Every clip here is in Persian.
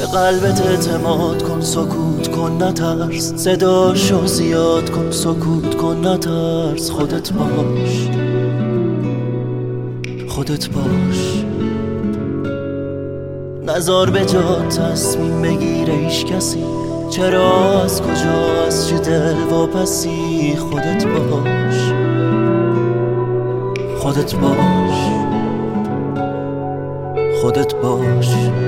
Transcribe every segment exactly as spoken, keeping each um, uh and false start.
قلبت اعتماد کن، سکوت کن نترس، صداشو زیاد کن، سکوت کن نترس. خودت باش، خودت باش، نزار به جا تصمیم بگیره هیچ کسی، چرا از کجا از چه دل واپسی. خودت باش، خودت باش، خودت باش.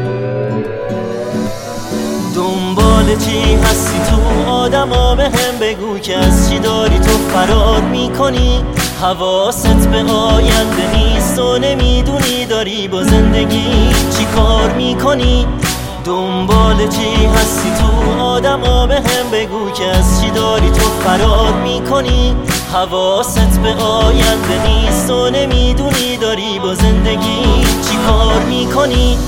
دنبال چی هستی تو آدما به هم بگو که از چی داری تو فرار میکنی. حواست به آینده نیست و نمیدونی داری با زندگی چی کار میکنی. دنبال چی هستی تو آدما به هم بگو که از چی داری تو فرار میکنی. حواست به آینده نیست و نمیدونی داری با زندگی چی کار میکنی.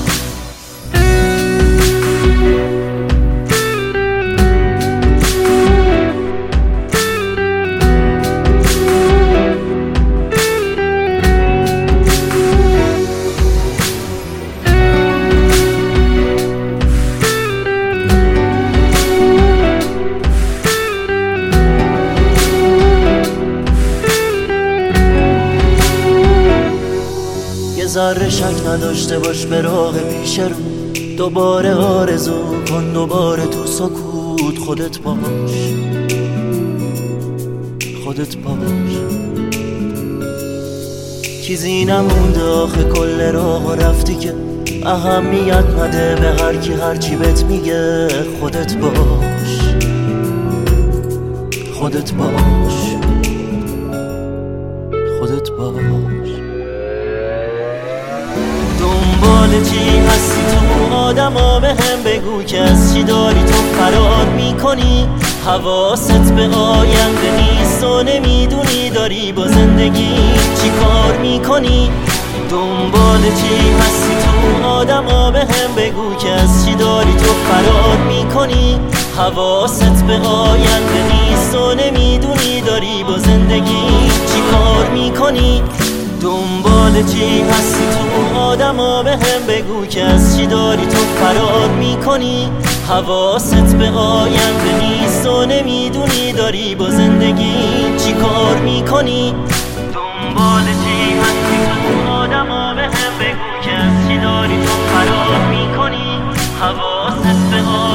ذره شک نداشته باش به راه پیش رو، دوباره آرزو کن، دوباره تو سکوت. خودت باش، خودت باش، چیزی نمونده آخه کل راه رفتی که اهمیت نده به هر کی هر چی بهت میگه. خودت باش، خودت باش، خودت باش. دنبال چی هستی تو آدما به هم بگو که از چی داری تو فرار میکنی. حواست به آینده نیست و نمیدونی داری با زندگی چی کار میکنی. دنبال چی هستی تو آدما به هم بگو که از چی داری تو فرار میکنی. حواست به آینده نیست و نمیدونی داری با زندگی چی کار میکنی. دنبال چی هستی تو آدما به هم بگو که از چی داری تو فرار میکنی. حواست به آینده نیست و نمیدونی داری با زندگی چی کار میکنی. دنبال چی هستی تو آدما به هم بگو که از چی داری تو فرار میکنی. حواست به